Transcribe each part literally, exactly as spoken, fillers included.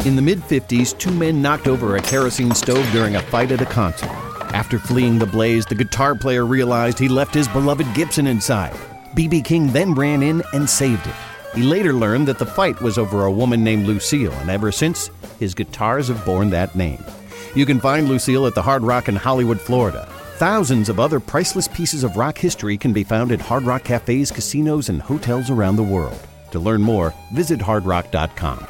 In the mid-fifties, two men knocked over a kerosene stove during a fight at a concert. After fleeing the blaze, the guitar player realized he left his beloved Gibson inside. B B. King then ran in and saved it. He later learned that the fight was over a woman named Lucille, and ever since, his guitars have borne that name. You can find Lucille at the Hard Rock in Hollywood, Florida. Thousands of other priceless pieces of rock history can be found at Hard Rock cafes, casinos, and hotels around the world. To learn more, visit hard rock dot com.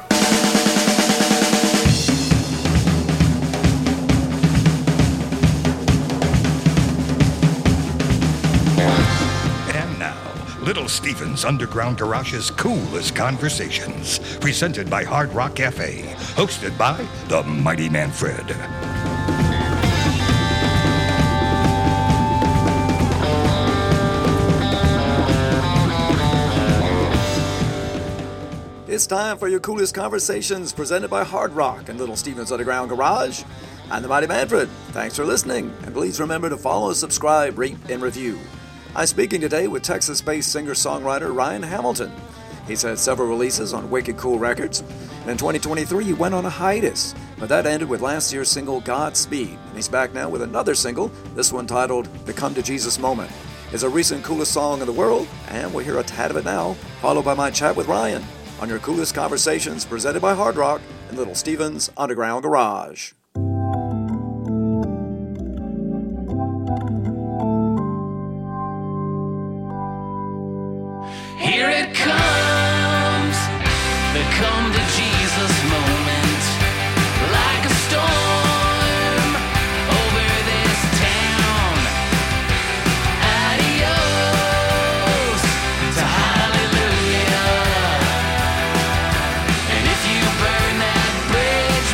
Little Steven's Underground Garage's Coolest Conversations, presented by Hard Rock Cafe, hosted by the Mighty Manfred. It's time for your Coolest Conversations, presented by Hard Rock and Little Steven's Underground Garage. I'm the Mighty Manfred. Thanks for listening, and please remember to follow, subscribe, rate, and review. I'm speaking today with Texas-based singer-songwriter Ryan Hamilton. He's had several releases on Wicked Cool Records, and in twenty twenty-three he went on a hiatus, but that ended with last year's single Godspeed, and he's back now with another single, this one titled The Come to Jesus Moment. It's a recent coolest song in the world, and we'll hear a tad of it now, followed by my chat with Ryan on your Coolest Conversations, presented by Hard Rock and Little Steven's Underground Garage. Here it comes, the come to Jesus moment, like a storm over this town. Adios to hallelujah. And if you burn that bridge,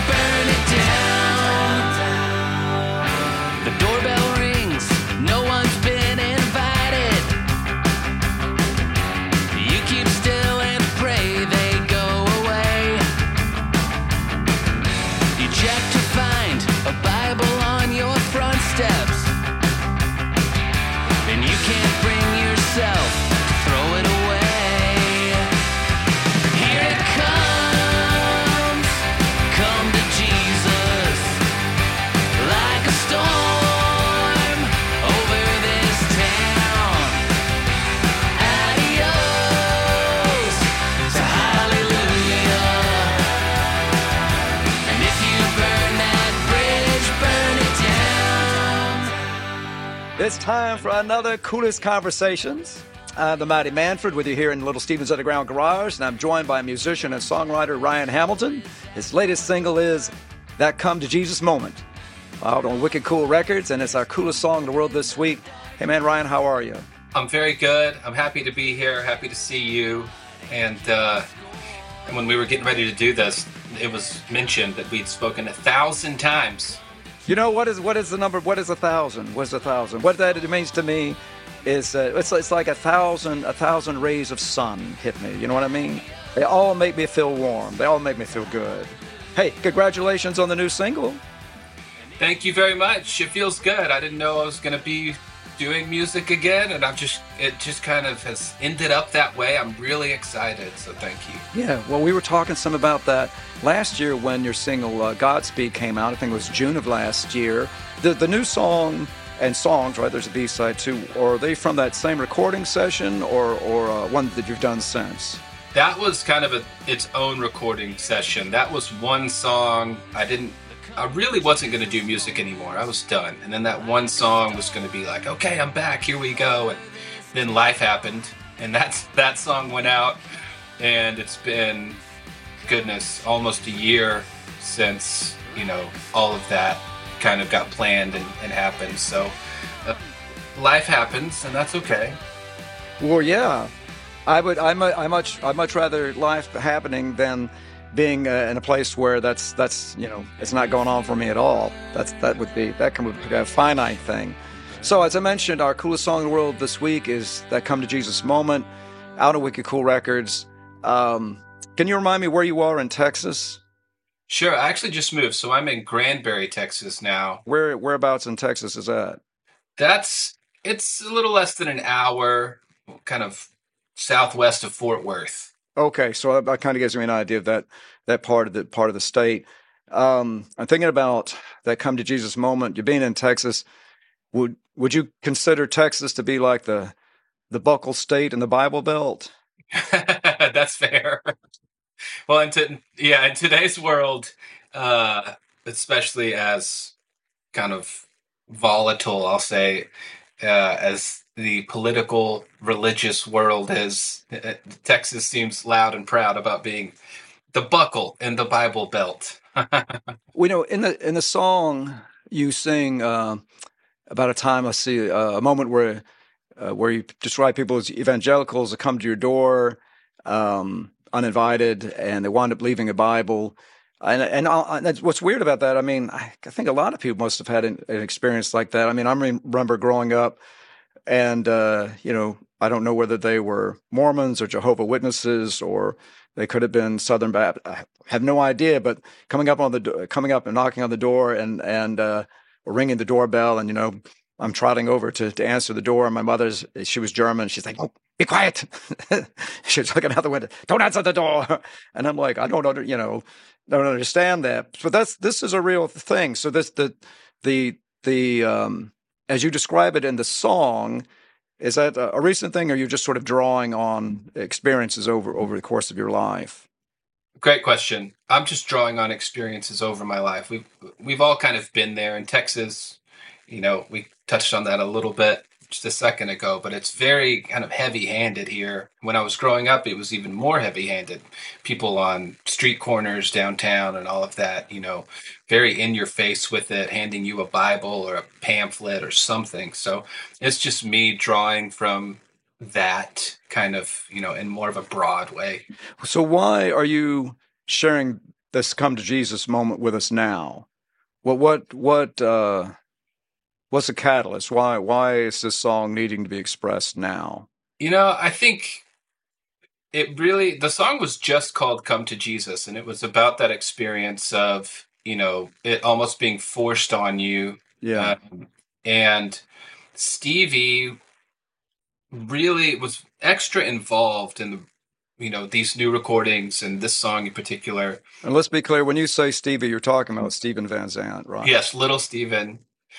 burn it down. The doorbell rings, no one's been invited. You keep still and pray they go away. You check to find a Bible on your front steps, and you can't bring yourself to throw it away. Here it comes, come to Jesus, like a storm over this town. Adios to hallelujah. And if you burn that bridge, burn it down. It's time for another Coolest Conversations. I'm the Mighty Manfred with you here in Little Steven's Underground Garage, and I'm joined by musician and songwriter Ryan Hamilton. His latest single is That Come to Jesus Moment, out on Wicked Cool Records, and it's our coolest song in the world this week. Hey man, Ryan, how are you? I'm very good. I'm happy to be here. Happy to see you. And, uh, and when we were getting ready to do this, it was mentioned that we'd spoken a thousand times. You know, what is what is the number, what is a thousand? What's a thousand? What that means to me is, uh, it's, it's like a thousand, a thousand rays of sun hit me, you know what I mean? They all make me feel warm. They all make me feel good. Hey, congratulations on the new single. Thank you very much. It feels good. I didn't know I was going to be doing music again, and I'm just, it just kind of has ended up that way. I'm really excited, so thank you. Yeah, well, we were talking some about that last year when your single uh, Godspeed came out. I think it was June of last year. The the new song and songs, right, there's a B-side too, are they from that same recording session or, or uh, one that you've done since? That was kind of a, its own recording session. That was one song. I didn't, I really wasn't going to do music anymore. I was done. And then that one song was going to be like, okay, I'm back. Here we go. And then life happened. And that's, that song went out. And it's been, goodness, almost a year since, you know, all of that kind of got planned and, and happened. So uh, life happens, and that's okay. Well, yeah. I would. I much. I much. I much rather life happening than being uh, in a place where that's that's you know it's not going on for me at all. That's that would be that can be a finite thing. So as I mentioned, our coolest song in the world this week is "That Come to Jesus Moment," out of Wicked Cool Records. Um, can you remind me where you are in Texas? Sure. I actually just moved, so I'm in Granbury, Texas now. Where whereabouts in Texas is that? That's it's a little less than an hour, kind of southwest of Fort Worth. Okay, so that, that kind of gives me an idea of that that part of the part of the state. Um, I'm thinking about that come to Jesus moment. You being in Texas, would would you consider Texas to be like the the buckle state in the Bible Belt? That's fair. Well, in to, yeah, in today's world, uh, especially as kind of volatile, I'll say, uh, as the political religious world is, uh, Texas seems loud and proud about being the buckle in the Bible Belt. We know in the in the song you sing uh, about a time. I see uh, a moment where uh, where you describe people as evangelicals that come to your door um, uninvited, and they wind up leaving a Bible. And and, I'll, and that's, what's weird about that, I mean, I, I think a lot of people must have had an, an experience like that. I mean, I remember growing up, and uh, you know, I don't know whether they were Mormons or Jehovah's Witnesses, or they could have been Southern Baptist. I have no idea. But coming up on the do- coming up and knocking on the door, and and uh, or ringing the doorbell, and you know, I'm trotting over to to answer the door. And my mother's, she was German. She's like, "Oh, be quiet." She's looking out the window. "Don't answer the door." And I'm like, I don't under, you know, don't understand that. But that's this is a real thing. So this the the the um, as you describe it in the song. Is that a recent thing, or are you just sort of drawing on experiences over, over the course of your life? Great question. I'm just drawing on experiences over my life. We've we've all kind of been there in Texas. You know, we touched on that a little bit just a second ago, but it's very kind of heavy-handed here. When I was growing up, it was even more heavy-handed. People on street corners downtown and all of that, you know, very in your face with it, handing you a Bible or a pamphlet or something. So it's just me drawing from that kind of, you know, in more of a broad way. So why are you sharing this come to Jesus moment with us now? Well, what, what, uh, what's the catalyst? Why, why is this song needing to be expressed now? You know, I think it really, the song was just called Come to Jesus, and it was about that experience of, you know, it almost being forced on you. Yeah. Um, and Stevie really was extra involved in the, you know, these new recordings and this song in particular. And let's be clear, when you say Stevie, you're talking about Steven Van Zandt, right? Yes, little Steven.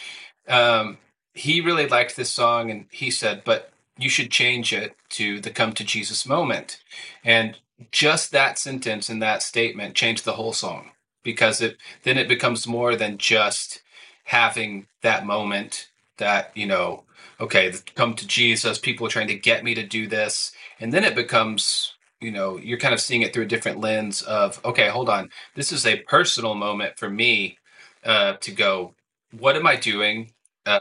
Um, he really liked this song, and he said, but you should change it to the Come to Jesus moment. And just that sentence and that statement changed the whole song, because it then it becomes more than just having that moment that, you know, okay, come to Jesus, people are trying to get me to do this. And then it becomes, you know, you're kind of seeing it through a different lens of, okay, hold on, this is a personal moment for me uh, to go, what am I doing? Uh,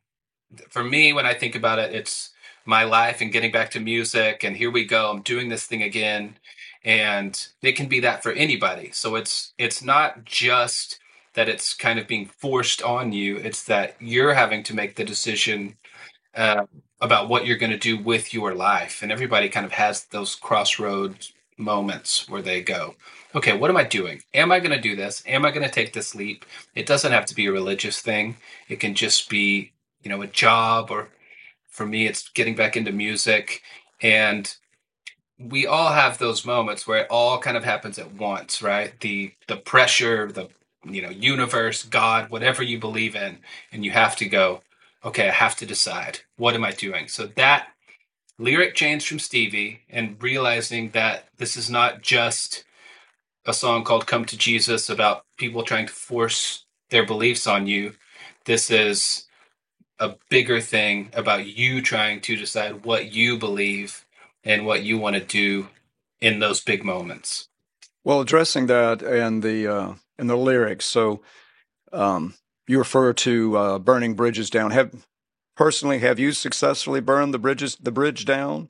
for me, when I think about it, it's my life and getting back to music, and here we go, I'm doing this thing again. And it can be that for anybody. So it's it's not just that it's kind of being forced on you, it's that you're having to make the decision uh, about what you're going to do with your life. And everybody kind of has those crossroads moments where they go, okay, what am I doing? Am I going to do this? Am I going to take this leap? It doesn't have to be a religious thing. It can just be, you know, a job, or for me, it's getting back into music. And we all have those moments where it all kind of happens at once, right? The the pressure, the, you know, universe, God, whatever you believe in, and you have to go, okay, I have to decide, what am I doing? So that lyric change from Stevie, and realizing that this is not just a song called Come to Jesus about people trying to force their beliefs on you. This is a bigger thing about you trying to decide what you believe and what you want to do in those big moments. Well, addressing that and the uh, in the lyrics, so um, you refer to uh, burning bridges down. Have personally, have you successfully burned the bridges, the bridge down?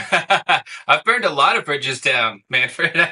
I've burned a lot of bridges down, Manfred.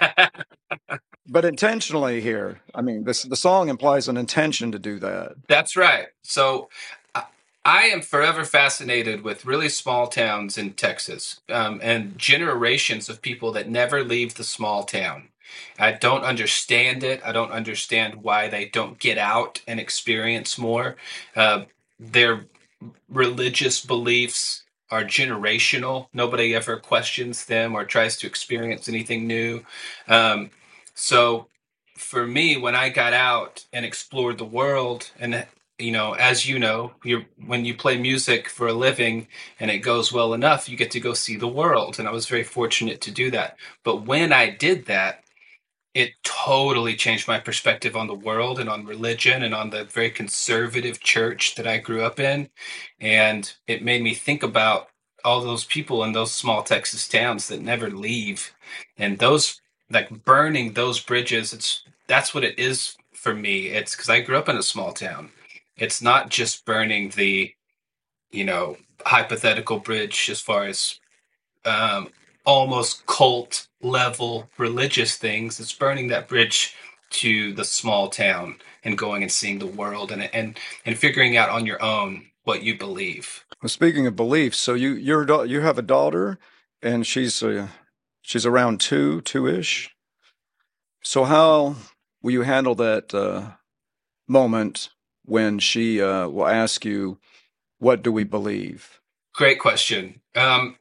But intentionally here. I mean, this the song implies an intention to do that. That's right. So I, I am forever fascinated with really small towns in Texas, um, and generations of people that never leave the small town. I don't understand it. I don't understand why they don't get out and experience more. Uh, their religious beliefs are generational. Nobody ever questions them or tries to experience anything new. Um, so for me, when I got out and explored the world, and you know, as you know, you're when you play music for a living and it goes well enough, you get to go see the world. And I was very fortunate to do that. But when I did that, it totally changed my perspective on the world and on religion and on the very conservative church that I grew up in. And it made me think about all those people in those small Texas towns that never leave. And those, like burning those bridges, it's that's what it is for me. It's because I grew up in a small town. It's not just burning the, you know, hypothetical bridge as far as um, almost cult level religious things. It's burning that bridge to the small town and going and seeing the world and and and figuring out on your own what you believe. Well, speaking of beliefs, so you you're, you have a daughter, and she's uh, she's around two two ish. So how will you handle that uh, moment when she uh, will ask you, "What do we believe?" Great question. Um,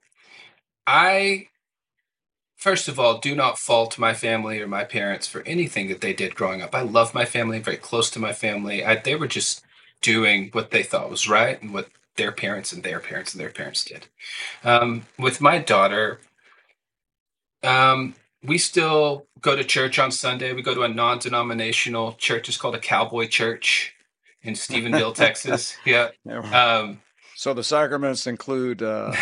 I, first of all, do not fault my family or my parents for anything that they did growing up. I love my family, very close to my family. I, they were just doing what they thought was right and what their parents and their parents and their parents did. Um, with my daughter, um, we still go to church on Sunday. We go to a non-denominational church. It's called a Cowboy Church in Stephenville, Texas. Yeah. Um, so the sacraments include, uh,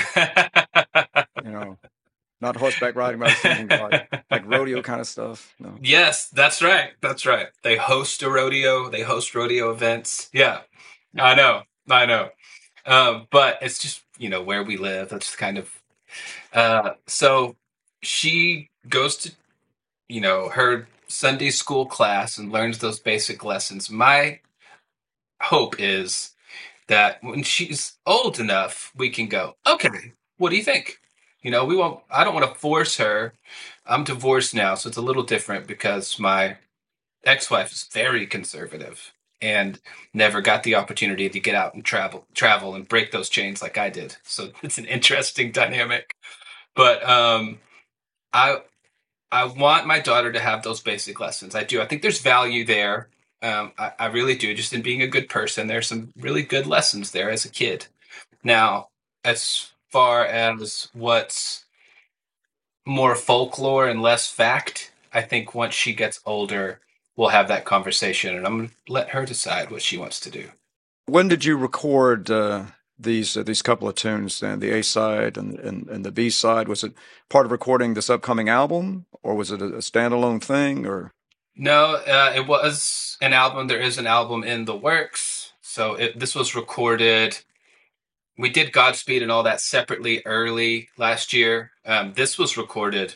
you know, not horseback riding, but thinking like, like rodeo kind of stuff. No. Yes, that's right. That's right. They host a rodeo. They host rodeo events. Yeah, I know. I know. Um, but it's just, you know, where we live. That's kind of, uh, so she goes to, you know, her Sunday school class and learns those basic lessons. My hope is that when she's old enough, we can go, okay, what do you think? You know, we won't, I don't want to force her. I'm divorced now, so it's a little different because my ex-wife is very conservative and never got the opportunity to get out and travel, travel and break those chains like I did. So it's an interesting dynamic. But um, I, I want my daughter to have those basic lessons. I do. I think there's value there. Um, I, I really do. Just in being a good person, there's some really good lessons there as a kid. Now, as far as what's more folklore and less fact, I think once she gets older, we'll have that conversation, and I'm going to let her decide what she wants to do. When did you record uh, these uh, these couple of tunes, then the A side and, and and the B side? Was it part of recording this upcoming album, or was it a, a standalone thing? Or no, uh, it was an album. There is an album in the works. So it, this was recorded. We did Godspeed and all that separately early last year. Um, this was recorded,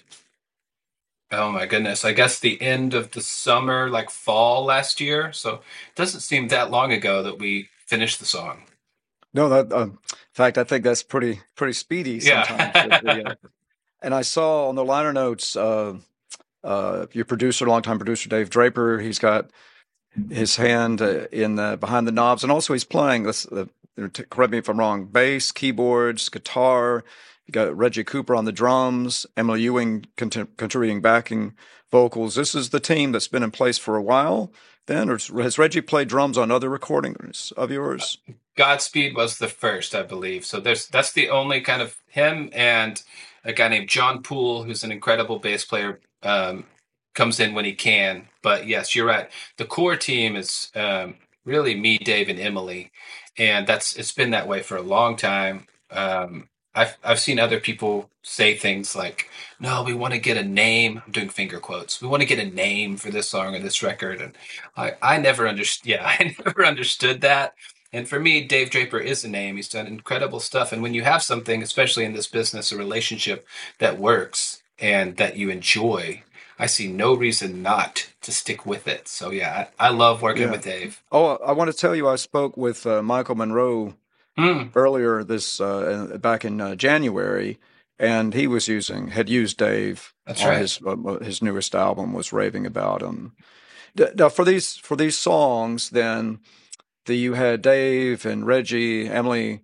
oh my goodness, I guess the end of the summer, like fall last year. So it doesn't seem that long ago that we finished the song. No, that uh, in fact, I think that's pretty pretty speedy sometimes. Yeah. the, uh, and I saw on the liner notes, uh, uh, your producer, longtime producer Dave Draper, he's got his hand uh, in the, behind the knobs, and also he's playing this. Uh, correct me if I'm wrong. Bass, keyboards, guitar. You got Reggie Cooper on the drums. Emily Ewing cont- contributing backing vocals. This is the team that's been in place for a while. Then, or has Reggie played drums on other recordings of yours? Godspeed was the first, I believe. So there's that's the only kind of him and a guy named John Poole, who's an incredible bass player, um, comes in when he can. But yes, you're right. The core team is um, really me, Dave, and Emily, and that's it's been that way for a long time. Um, I've I've seen other people say things like, "No, we want to get a name." I'm doing finger quotes. We want to get a name for this song or this record, and I I never understood. Yeah, I never understood that. And for me, Dave Draper is a name. He's done incredible stuff. And when you have something, especially in this business, a relationship that works and that you enjoy, I see no reason not to stick with it. So yeah, I, I love working Yeah. with Dave. Oh, I want to tell you, I spoke with uh, Michael Monroe Mm. earlier this uh, back in uh, January, and he was using had used Dave That's on right. his uh, his newest album, was raving about him. D- Now, for these for these songs, then the you had Dave and Reggie, Emily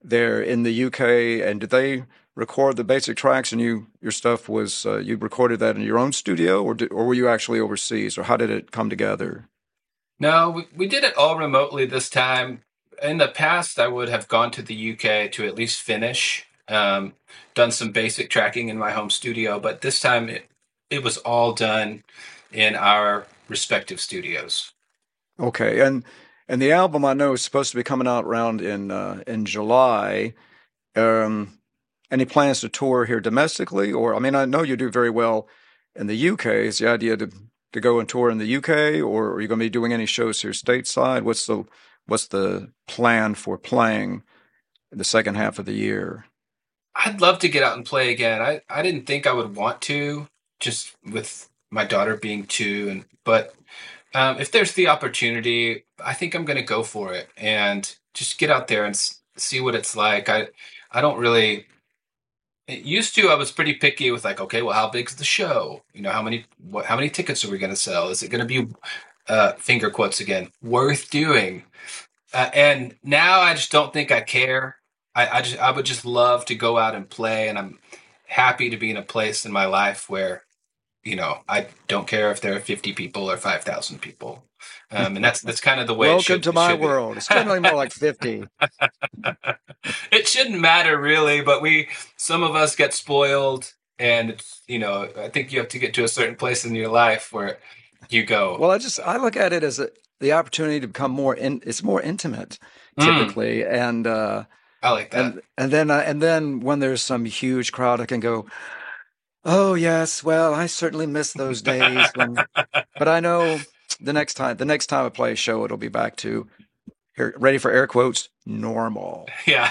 there in the U K, and did they record the basic tracks, and you your stuff was uh, you recorded that in your own studio, or did, or were you actually overseas, or how did it come together? No, we, we did it all remotely this time. In the past, I would have gone to the U K to at least finish, um, done some basic tracking in my home studio, but this time it, it was all done in our respective studios. Okay, and and the album I know is supposed to be coming out around in uh, in July. Um, any plans to tour here domestically, or I mean, I know you do very well in the U K. Is the idea to to go and tour in the U K, or are you going to be doing any shows here stateside? What's the what's the plan for playing in the second half of the year? I'd love to get out and play again. I, I didn't think I would want to, just with my daughter being two, and but um, if there's the opportunity, I think I'm going to go for it and just get out there and s- see what it's like. I I don't really. It used to, I was pretty picky with like, okay, well, how big's the show? You know, how many what how many tickets are we going to sell? Is it going to be uh, finger quotes again, worth doing? Uh, and now I just don't think I care. I, I just I would just love to go out and play, and I'm happy to be in a place in my life where, you know, I don't care if there are fifty people or five thousand people, um, and that's that's kind of the way. Welcome it should, to it my should be. world. It's generally more like fifty. It shouldn't matter really, but we some of us get spoiled, and it's, you know, I think you have to get to a certain place in your life where you go. Well, I just I look at it as a, the opportunity to become more in. It's more intimate, typically, mm. and. Uh, I like that. And, and then uh, and then when there's some huge crowd, I can go, oh yes, well, I certainly miss those days. When, but I know the next time the next time I play a show, it'll be back to here. Ready for air quotes? Normal. Yeah.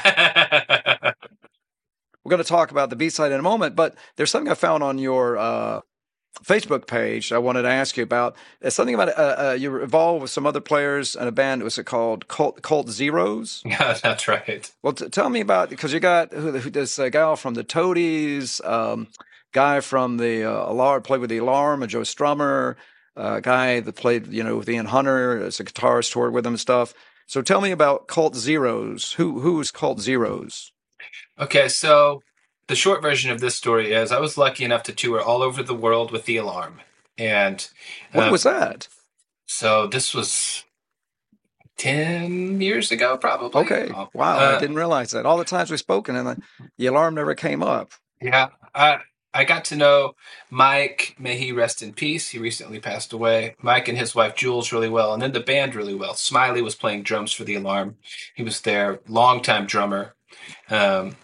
We're going to talk about the B-side in a moment, but there's something I found on your uh, Facebook page I wanted to ask you about. It's something about uh, uh, you're involved with some other players in a band. Was it called Cult, Cult Zeros? Yeah, that's right. Well, t- tell me about, because you got who, who, this uh, gal from the Toadies, um, guy from the uh, Alarm, played with the Alarm, and Joe Strummer, uh, guy that played, you know, with Ian Hunter as a guitarist, toured with him and stuff. So tell me about Cult Zeros. Who who's Cult Zeros? Okay, so the short version of this story is I was lucky enough to tour all over the world with the Alarm. And when um, was that? So this was ten years ago, probably. Okay. Wow. Uh, I didn't realize that. All the times we've spoken and the, the Alarm never came up. Yeah. I, I got to know Mike, may he rest in peace. He recently passed away. Mike and his wife Jules really well, and then the band really well. Smiley was playing drums for the Alarm. He was their longtime drummer. Um,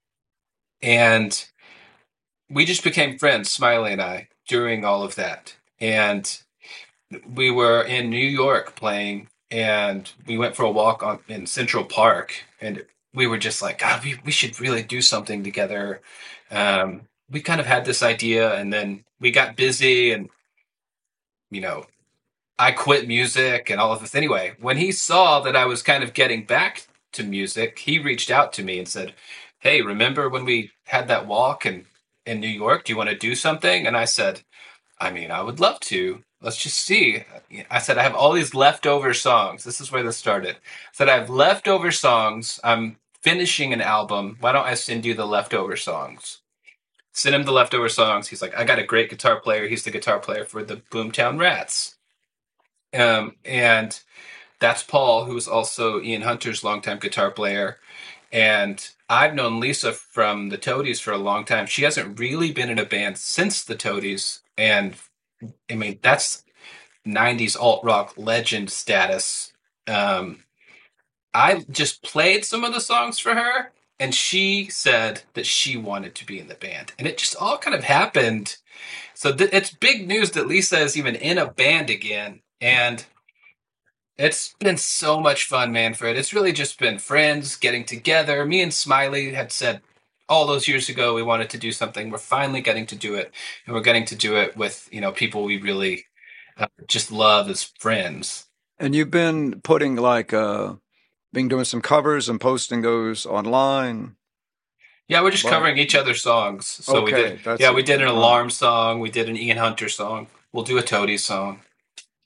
and we just became friends, Smiley and I, during all of that. And we were in New York playing, and we went for a walk on in Central Park, and we were just like, God, we, we should really do something together. Um, we kind of had this idea, and then we got busy, and, you know, I quit music and all of this. Anyway, when he saw that I was kind of getting back to music, he reached out to me and said, hey, remember when we had that walk in, in New York? Do you want to do something? And I said, I mean, I would love to. Let's just see. I said, I have all these leftover songs. This is where this started. I said, I have leftover songs. I'm finishing an album. Why don't I send you the leftover songs? Send him the leftover songs. He's like, I got a great guitar player. He's the guitar player for the Boomtown Rats. Um, and that's Paul, who is also Ian Hunter's longtime guitar player. And I've known Lisa from the Toadies for a long time. She hasn't really been in a band since the Toadies. And I mean, that's nineties alt rock legend status. Um, I just played some of the songs for her, and she said that she wanted to be in the band. And it just all kind of happened. So th- it's big news that Lisa is even in a band again. And it's been so much fun, Manfred. It's really just been friends getting together. Me and Smiley had said all those years ago we wanted to do something. We're finally getting to do it, and we're getting to do it with, you know, people we really uh, just love as friends. And you've been putting like uh, been doing some covers and posting those online. Yeah, we're just well, covering each other's songs. So okay, we did. Yeah, we did an Alarm song. We did an Ian Hunter song. We'll do a Toadies song.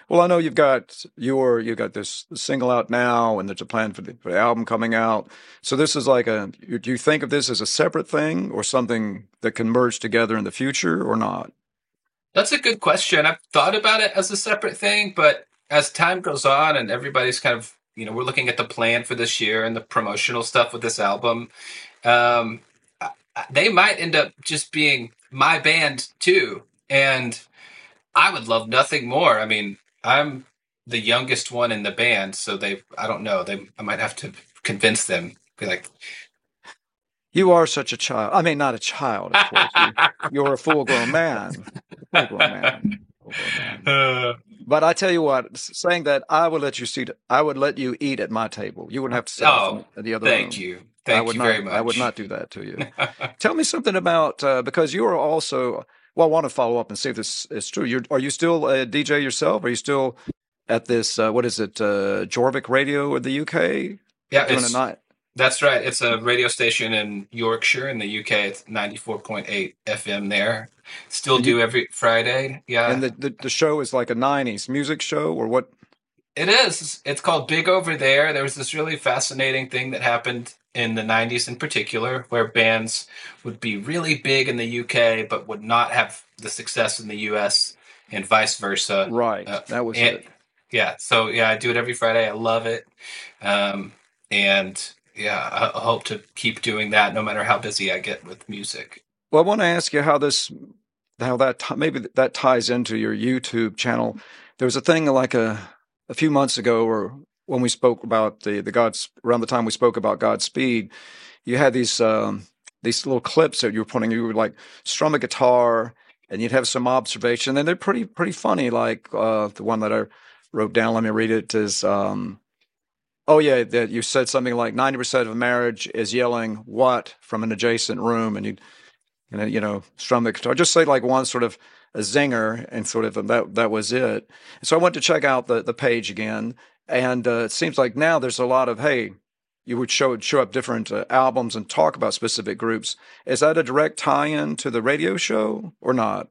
Well, I know you've got your you got this single out now, and there's a plan for the, for the album coming out. So this is like a. Do you think of this as a separate thing or something that can merge together in the future, or not? That's a good question. I've thought about it as a separate thing, but as time goes on and everybody's kind of, you know, we're looking at the plan for this year and the promotional stuff with this album, um, they might end up just being my band too. And I would love nothing more. I mean, I'm the youngest one in the band, so they, I don't know, they, I might have to convince them, be like, you are such a child. I mean, not a child, of course. you, you're a full-grown man. Full-grown man. Full-grown man. Uh, but I tell you what, saying that, I would let you see. I would let you eat at my table. You wouldn't have to sit oh, in the other thank room. you. Thank I would you not, very much. I would not do that to you. Tell me something about, uh, because you are also, well, I want to follow up and see if this is true. You're, are you still a D J yourself? Are you still at this, uh, what is it, uh, Jorvik Radio in the U K? Yeah, doing it's, a night? That's right. It's a radio station in Yorkshire in the U K. It's ninety-four point eight F M there. Still do every Friday. Yeah. And the, the, the show is like a nineties music show or what? It is. It's called Big Over There. There was this really fascinating thing that happened in the nineties in particular, where bands would be really big in the U K, but would not have the success in the U S and vice versa. Right. Uh, that was and, it. Yeah. So yeah, I do it every Friday. I love it. Um, and yeah, I hope to keep doing that no matter how busy I get with music. Well, I want to ask you how this, how that, maybe that ties into your YouTube channel. There was a thing like a, a few months ago, or when we spoke about the, the God's, around the time we spoke about Godspeed, you had these, um, these little clips that you were putting, you would like strum a guitar and you'd have some observation, and they're pretty, pretty funny. Like, uh, the one that I wrote down, let me read it, is, um, oh, yeah, that you said something like ninety percent of marriage is yelling what from an adjacent room, and you'd, you know, strum the guitar. Just say like one sort of a zinger, and sort of that that was it. So I went to check out the, the page again, and uh, it seems like now there's a lot of, hey, you would show, show up different uh, albums and talk about specific groups. Is that a direct tie-in to the radio show or not?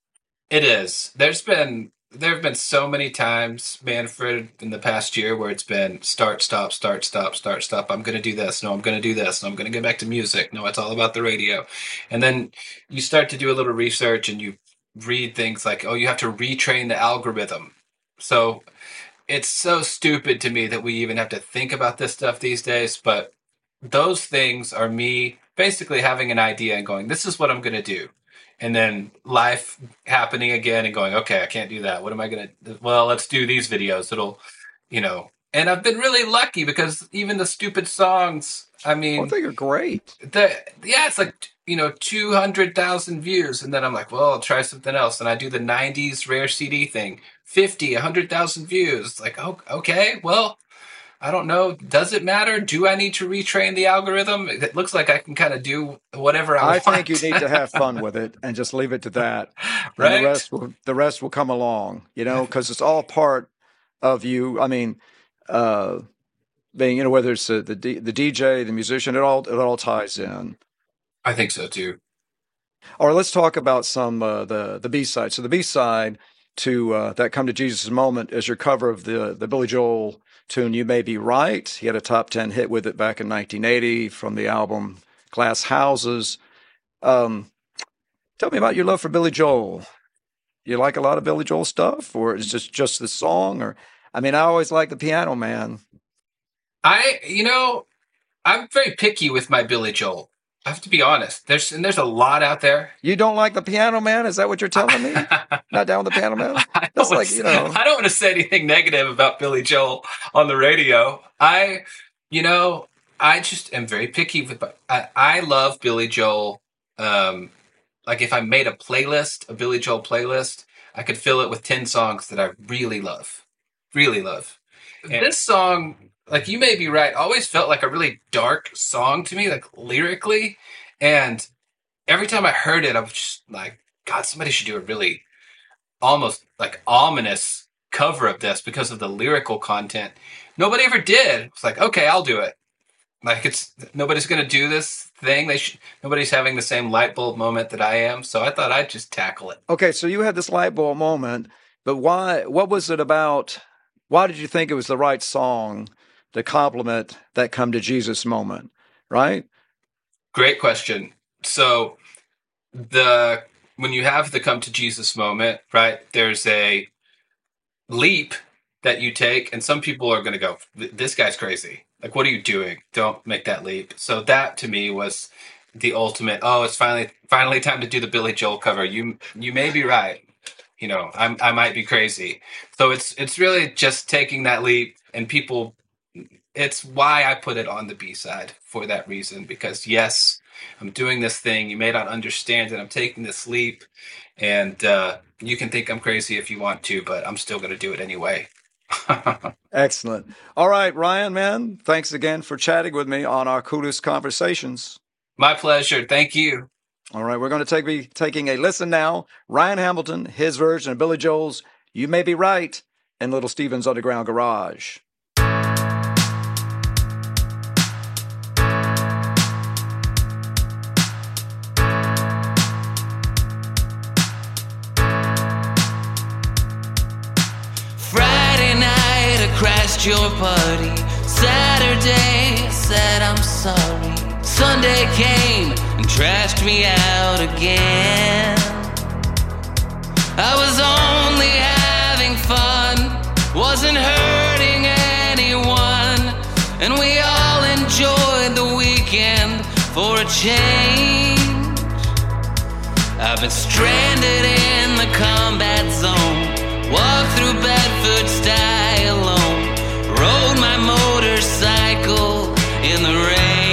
It is. There's been... There have been so many times, Manfred, in the past year where it's been start, stop, start, stop, start, stop. I'm going to do this. No, I'm going to do this. No, I'm going to get back to music. No, it's all about the radio. And then you start to do a little research and you read things like, oh, you have to retrain the algorithm. So it's so stupid to me that we even have to think about this stuff these days. But those things are me basically having an idea and going, this is what I'm going to do. And then life happening again and going, okay, I can't do that. What am I going to, well, let's do these videos. It'll, you know, and I've been really lucky because even the stupid songs, I mean, I think are great. The, yeah, it's like, you know, two hundred thousand views. And then I'm like, well, I'll try something else. And I do the nineties rare C D thing, fifty, one hundred thousand views. It's like, oh, okay, well, I don't know. Does it matter? Do I need to retrain the algorithm? It looks like I can kind of do whatever I, I want. I think you need to have fun with it and just leave it to that. Right. And the rest will, the rest will come along, you know, because it's all part of you. I mean, uh, being, you know, whether it's the, the, the D J, the musician, it all, it all ties in. I think so too. All right, let's talk about some, uh, the, the B-side. So the B-side to uh, that Come to Jesus moment is your cover of the, the Billy Joel tune, You May Be Right. He had a top ten hit with it back in nineteen eighty from the album Glass Houses. Um, tell me about your love for Billy Joel. You like a lot of Billy Joel stuff, or is it just the song? Or, I mean, I always like the Piano Man. I, you know, I'm very picky with my Billy Joel. I have to be honest. There's and there's a lot out there. You don't like the Piano Man? Is that what you're telling me? Not down with the Piano Man? That's like, you know. I don't want to say anything negative about Billy Joel on the radio. I, you know, I just am very picky with. I, I love Billy Joel. Um, like if I made a playlist, a Billy Joel playlist, I could fill it with ten songs that I really love, really love. And this song, like You May Be Right, always felt like a really dark song to me, like lyrically. And every time I heard it, I was just like, God, somebody should do a really almost like ominous cover of this because of the lyrical content. Nobody ever did. It's like, okay, I'll do it. Like it's nobody's going to do this thing. They sh- nobody's having the same light bulb moment that I am. So I thought I'd just tackle it. Okay, so you had this light bulb moment. But why? What was it about? Why did you think it was the right song to complement that Come to Jesus moment, right? Great question. So the when you have the Come to Jesus moment, right, there's a leap that you take, and some people are going to go, this guy's crazy. Like, what are you doing? Don't make that leap. So that to me was the ultimate, oh, it's finally finally time to do the Billy Joel cover. You you may be right. You know, I'm, I might be crazy. So it's it's really just taking that leap, and people, it's why I put it on the B-side for that reason. Because yes, I'm doing this thing. You may not understand it. I'm taking this leap, and uh, you can think I'm crazy if you want to, but I'm still going to do it anyway. Excellent. All right, Ryan, man, thanks again for chatting with me on our Coolest Conversations. My pleasure. Thank you. All right, we're going to take, be taking a listen now. Ryan Hamilton, his version of Billy Joel's You May Be Right in Little Steven's Underground Garage. Friday night I crashed your party. Saturday I said I'm sorry. Sunday came and trashed me out again. I was only having fun, wasn't hurting anyone, and we all enjoyed the weekend for a change. I've been stranded in the combat zone, walked through Bedford style alone, rode my motorcycle in the rain.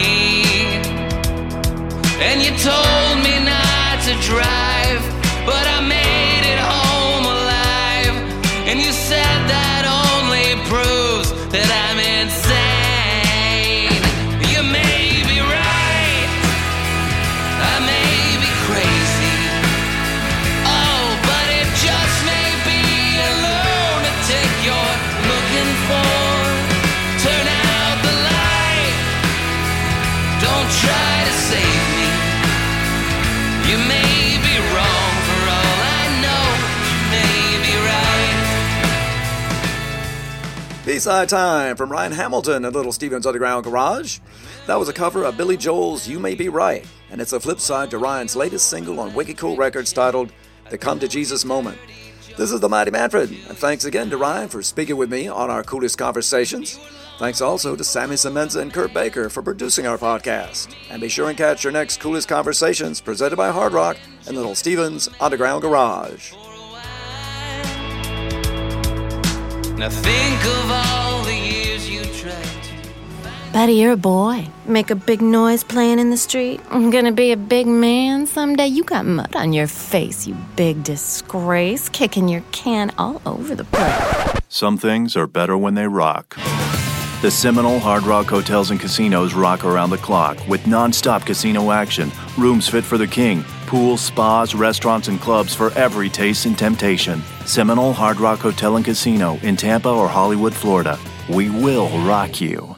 And you told me not to drive, but I made it home alive. And you said that only proves that I'm insane. You may be right, I may be crazy. Oh, but it just may be a lunatic you're looking for. Turn out the light, don't try to save me. You may be wrong for all I know. You may be right. B-side time from Ryan Hamilton at Little Steven's Underground Garage. That was a cover of Billy Joel's You May Be Right, and it's a flip side to Ryan's latest single on Wicked Cool Records titled The Come to Jesus Moment. This is the Mighty Manfred, and thanks again to Ryan for speaking with me on our Coolest Conversations. Thanks also to Sammy Semenza and Kurt Baker for producing our podcast. And be sure and catch your next Coolest Conversations presented by Hard Rock and Little Steven's Underground Garage. Now think of all the years you tried to. Buddy, you're a boy. Make a big noise playing in the street. I'm gonna be a big man someday. You got mud on your face, you big disgrace. Kicking your can all over the place. Some things are better when they rock. The Seminole Hard Rock Hotels and Casinos rock around the clock with non-stop casino action, rooms fit for the king, pools, spas, restaurants, and clubs for every taste and temptation. Seminole Hard Rock Hotel and Casino in Tampa or Hollywood, Florida. We will rock you.